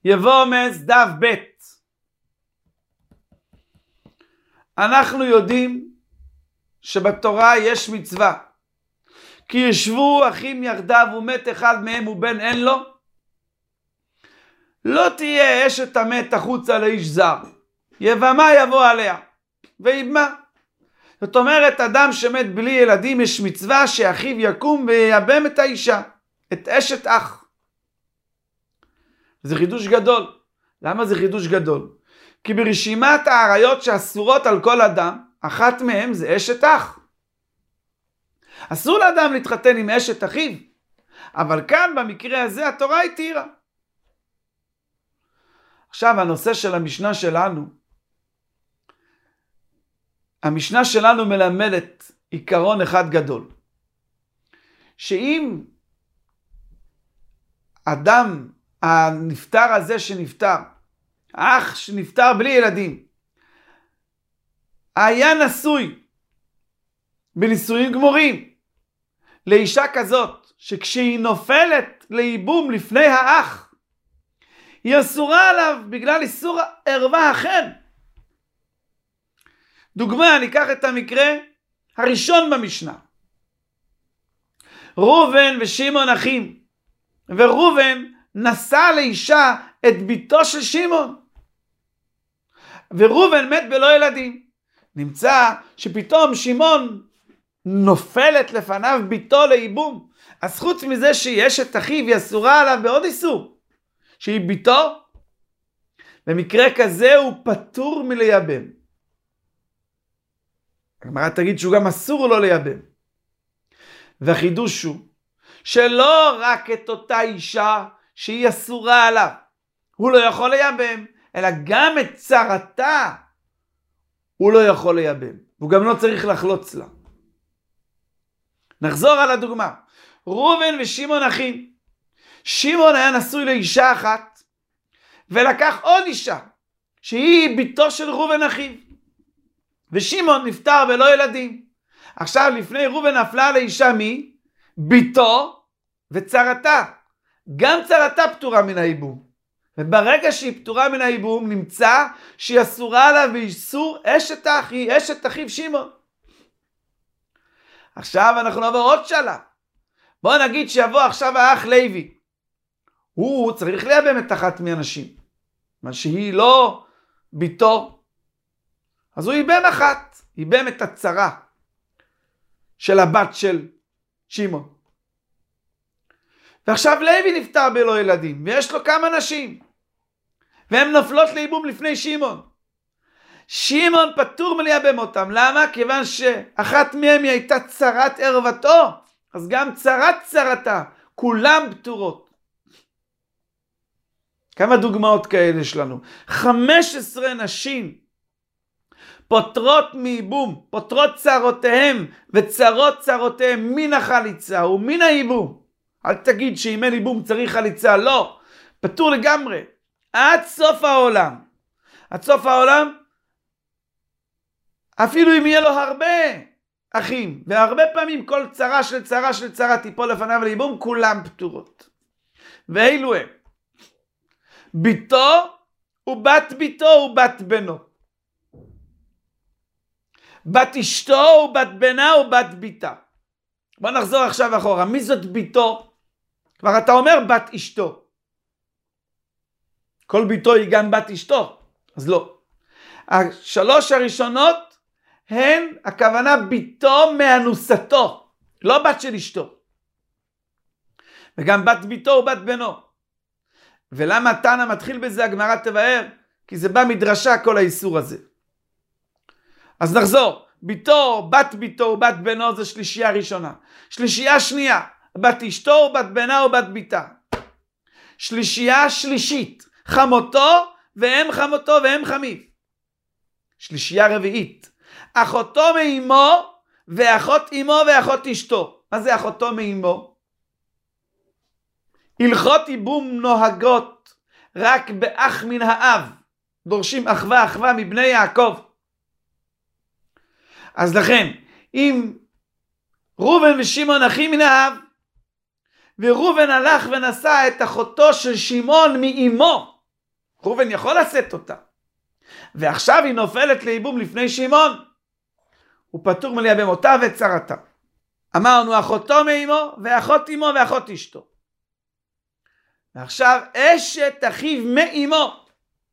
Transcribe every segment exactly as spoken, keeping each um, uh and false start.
יבומס דף בית. אנחנו יודעים שבתורה יש מצווה, כי ישבו אחים יחדיו ומת אחד מהם ובן אין לו, לא תהיה אשת המת החוצה לאיש זר, יבמה יבוא עליה ויבמה. זאת אומרת, אדם שמת בלי ילדים, יש מצווה שאחיו יקום וייבם את האישה, את אשת אח. זה חידוש גדול. למה זה חידוש גדול? כי ברשימת העריות שאסורות על כל אדם, אחת מהם זה אשת אח. אסור לאדם להתחתן עם אשת אחיו, אבל כאן במקרה הזה התורה התירה. עכשיו הנושא של המשנה שלנו, המשנה שלנו מלמדת עיקרון אחד גדול, שאם אדם הנפטר הזה שנפטר, אח שנפטר בלי ילדים, היה נשוי בנישואים גמורים לאישה כזאת, שכשהיא נופלת לייבום לפני האח, היא אסורה עליו בגלל איסור ערווה אחר. דוגמה, אני אקח את המקרה הראשון במשנה. ראובן ושמעון אחים, וראובן נשא לאישה את ביתו של שמעון, וראובן מת בלא ילדים. נמצא שפתאום שמעון נופלת לפניו ביתו לייבום, אז חוץ מזה שהיא אשת אחיו, היא אסורה עליו בעוד איסור, שהיא ביתו. במקרה כזה הוא פטור מלייבם. הגמרא תגיד שהוא גם אסור לו לייבם. והחידוש הוא שלא רק את אותה אישה שהיא אסורה עליו הוא לא יכול לייבם, אלא גם את צרתה הוא לא יכול לייבם, הוא גם לא צריך לחלוץ לה. נחזור על הדוגמה. ראובן ושמעון אחים. שמעון היה נשוי לאישה אחת, ולקח עוד אישה שהיא ביתו של ראובן אחיו, ושמעון נפטר בלא ילדים. עכשיו לפני ראובן נפלה לאישה מי? ביתו וצרתה. גם צרתה פטורה מן הייבום, וברגע שהיא פטורה מן הייבום נמצא שהיא אסורה עליו באיסור אשת אח, היא אשת אחיו שמעון. עכשיו אנחנו נעבור עוד שאלה. בוא נגיד שיבוא עכשיו האח לוי, הוא צריך לייבם את אחת מהנשים, מה שהיא לא ביתו, אז הוא ייבם אחת, ייבם את הצרה של הבת של שמעון. ועכשיו לוי נפטר בלא ילדים, ויש לו כמה נשים, והן נופלות לייבום לפני שמעון. שמעון פטור מלייבם אותם. למה? כיוון שאחת מהם היא הייתה צרת ערוותו, אז גם צרת צרתה, כולם פטורות. כמה דוגמאות כאלה יש לנו. חמש עשרה נשים פוטרות מייבום, פוטרות צרותיהם וצרות צרותיהם מן החליצה ומן הייבום. אל תגיד שאם אין ייבום צריך חליצה, לא, פטור לגמרי. עד סוף העולם. עד סוף העולם, אפילו אם יהיה לו הרבה אחים, והרבה פעמים כל צרה של צרה של צרה תיפול לפניו לייבום, כולם פטורות. ואילו הם, ביתו ובת ביתו ובת בנו, בת אשתו ובת בנה ובת ביתה. בוא נחזור עכשיו אחורה. מי זאת ביתו? כבר אתה אומר בת אשתו. כל ביתו היא גם בת אשתו, אז לא. השלוש הראשונות הן הכוונה ביתו מאנוסתו, לא בת של אשתו. וגם בת ביתו ובת בנו. ולמה תנא מתחיל בזה? הגמרא תבאר, כי זה בא מדרשה כל האיסור הזה. אז נחזור. ביתו, בת ביתו ובת בנו זה שלישייה ראשונה. שלישייה שנייה, בת אשתו ובת בנה ובת ביתה. שלישייה שלישית, חמותו ואם חמותו ואם חמיו. שלישייה רביעית, אחותו מאמו ואחות אמו ואחות אשתו. מה זה אחותו מאמו? הלכות ייבום נוהגות רק באח מן האב, דורשים אחווה אחווה מבני יעקב. אז לכן אם ראובן ושמעון אחים מן האב, וראובן הלך ונשא את אחותו של שמעון מאמו, ראובן יכול לשאת אותה. ועכשיו היא נופלת לייבום לפני שמעון. הוא פטור מלייבם אותה ואת צרתה. אמרנו אחותו מאמו, ואחות אמו ואחות אשתו. ועכשיו אשת אחיו מאמו,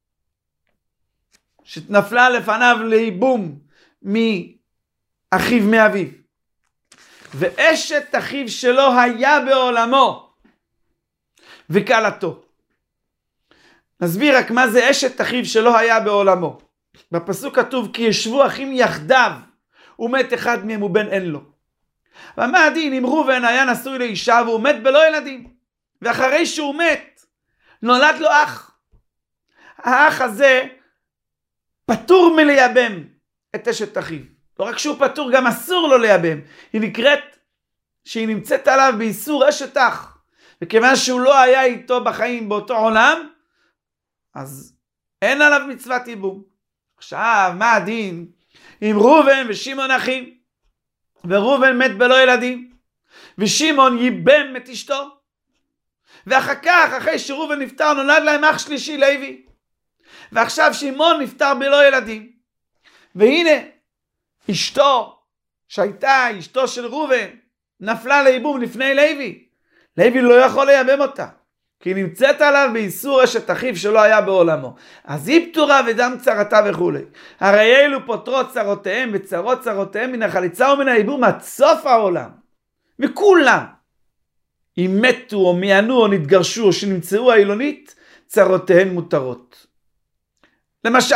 שנפלה לפניו לייבום מאחיו מאביו. ואשת אחיו שלא היה בעולמו, וכלתו. נסביר רק מה זה אשת אחיו שלא היה בעולמו. בפסוק כתוב כי ישבו אחים יחדיו, ומת אחד מהם ובן אין לו. ומה הדין אם ראובן היה נשוי לאישה והוא מת בלא ילדים, ואחרי שהוא מת נולד לו אח. האח הזה פטור מלייבם את אשת אחיו. לא רק שהוא פטור, גם אסור לו לייבם. היא נקראת שהיא נמצאת עליו באיסור אשת אח. וכיוון שהוא לא היה איתו בחיים באותו עולם, אז אין עליו מצוות ייבום. עכשיו, מה הדין אם ראובן ושמעון אחים, וראובן מת בלא ילדים, ושמעון ייבם את אשתו, ואחר כך, אחרי שראובן נפטר, נולד להם אח שלישי לוי, ועכשיו שמעון נפטר בלא ילדים, והנה אשתו שהייתה אשתו של ראובן נפלה לייבום לפני לוי. לוי לא יכול לייבם אותה, כי היא נמצאת עליו באיסור אשת אחיו שלא היה בעולמו. אז היא פטורה ודם צרתה וכו'. הרי אלו פותרות צרותיהם וצרות צרותיהם מן החליצה ומן הייבום עד סוף העולם. וכולם, אם מתו או מיענו או נתגרשו או שנמצאו האילונית, צרותיהן מותרות. למשל,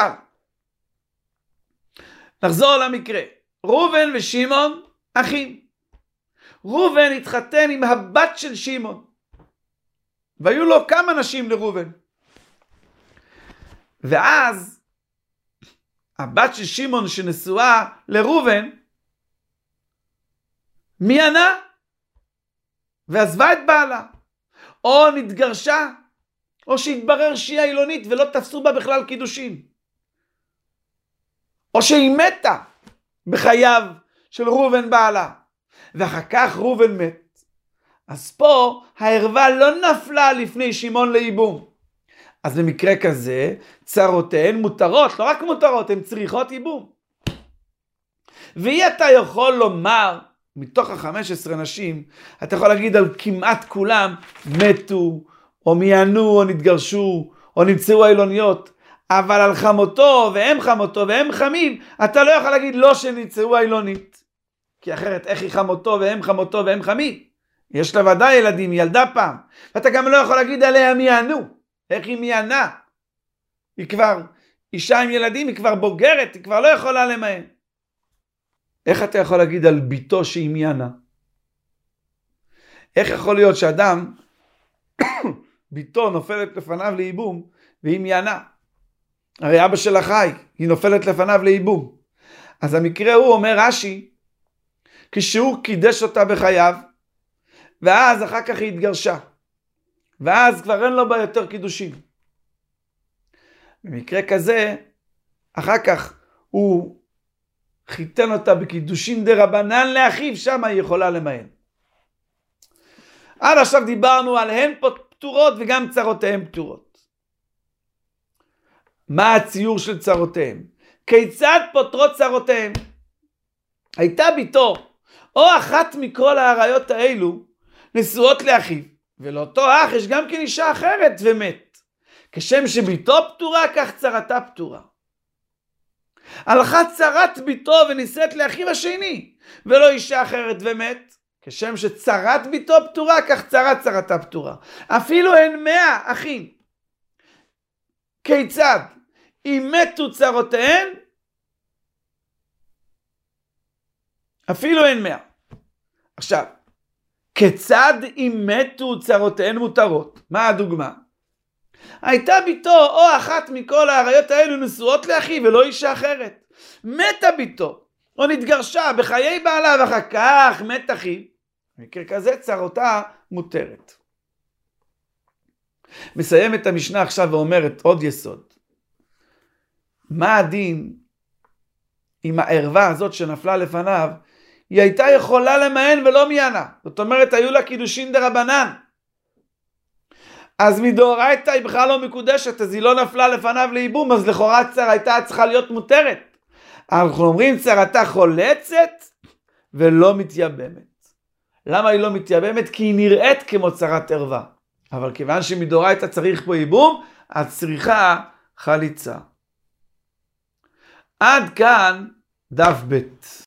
נחזור למקרה. ראובן ושמעון אחים. ראובן התחתן עם הבת של שמעון. והיו לו כמה נשים לראובן. ואז הבת של שמעון שנשואה לראובן מיענה ועזבה את בעלה, או נתגרשה, או שהתברר שהיא אילונית ולא תפסו בה בכלל קידושין, או שהיא מתה בחייו של ראובן בעלה, ואחר כך ראובן מת. אז פה הערווה לא נפלה לפני שמעון לייבום. אז במקרה כזה צרותיהן מותרות, לא רק מותרות, הן צריכות ייבום. ואי אתה יכול לומר, מתוך ה-חמש עשרה נשים, אתה יכול להגיד על כמעט כולם מתו, או מיענו, או נתגרשו, או נמצאו האילוניות, אבל על חמותו והם חמותו והם חמים, אתה לא יכול להגיד לא שנמצאו האילונית. כי אחרת איך היא חמותו והם חמותו והם חמים? יש לה ודאי ילדים, ילדה פעם. ואתה גם לא יכול להגיד עליה מיענו. איך היא מיענה? היא כבר אישה עם ילדים, היא כבר בוגרת, היא כבר לא יכולה למען. איך אתה יכול להגיד על ביתו שהיא מיענה? איך יכול להיות שאדם, ביתו נופלת לפניו לייבום, והיא מיענה? הרי אבא שלה חי, היא נופלת לפניו לייבום. אז המקרה הוא, אומר רש"י, כשהוא קידש אותה בחייו, ואז אחר כך היא התגרשה, ואז כבר אין לו בה יותר קידושים. במקרה כזה, אחר כך הוא חיתן אותה בקידושין דרבנן לאחיו, שם היא יכולה למען. עד עכשיו דיברנו על הן פטורות וגם צרותיהן פטורות. מה הציור של צרותיהן? כיצד פותרות צרותיהן? הייתה ביתו, או אחת מכל העריות האלו, נשואות לאחיו, ולאותו אח יש גם כן אישה אחרת ומת. כשם שביתו פטורה, כך צרתה פטורה. הלכה צרת ביתו ונישאת לאחיו השני, ולא אישה אחרת ומת. כשם שצרת ביתו פטורה, כך צרת צרתה פטורה. אפילו הן מאה אחים. כיצד? אם מתו צרותיהן, אפילו הן מאה. עכשיו, כיצד אם מתו צרותיהן מותרות? מה הדוגמה? הייתה ביתו או אחת מכל העריות האלו נשואות לאחיו ולא אישה אחרת. מתה ביתו או נתגרשה בחיי בעלה ואחר כך מת אחיו. במקרה כזה צרותה מותרת. מסיים את המשנה עכשיו ואומרת עוד יסוד. מה הדין עם הערווה הזאת שנפלה לפניו? היא הייתה יכולה למען ולא מיענה. זאת אומרת, היו לה קידושין דרבנן. אז מדאורייתא היא בכלל לא מקודשת, אז היא לא נפלה לפניו לייבום, אז לכאורה צרייתה צריכה להיות מותרת. אנחנו אומרים צרתה חולצת ולא מתייבמת. למה היא לא מתייבמת? כי היא נראית כמו צרת ערווה. אבל כיוון שמדאורייתא צריך פה ייבום, אז צריכה חליצה. עד כאן דף ב'.